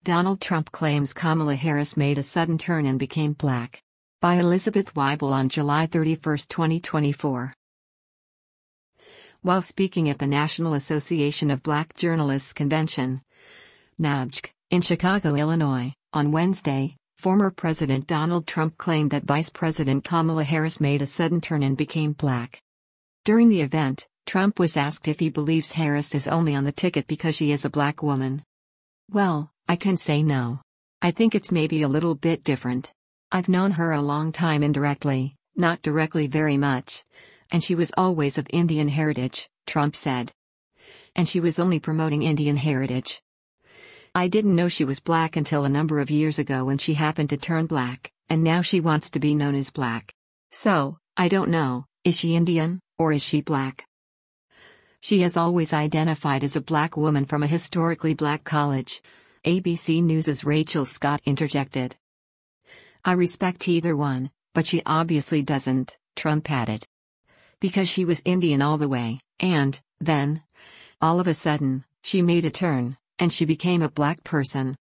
Donald Trump claims Kamala Harris made a sudden turn and became black. By Elizabeth Weibel on July 31, 2024. While speaking at the National Association of Black Journalists Convention, NABJ, in Chicago, Illinois, on Wednesday, former President Donald Trump claimed that Vice President Kamala Harris made a sudden turn and became black. During the event, Trump was asked if he believes Harris is only on the ticket because she is a black woman. "Well, I can say no. I think it's maybe a little bit different. I've known her a long time indirectly, not directly very much. And she was always of Indian heritage," Trump said. "And she was only promoting Indian heritage. I didn't know she was black until a number of years ago when she happened to turn black, and now she wants to be known as black. So, I don't know, is she Indian, or is she black? She has always identified as a black woman from a historically black college," ABC News' Rachel Scott interjected. "I respect either one, but she obviously doesn't," Trump added. "Because she was Indian all the way, and, then, all of a sudden, she made a turn, and she became a black person."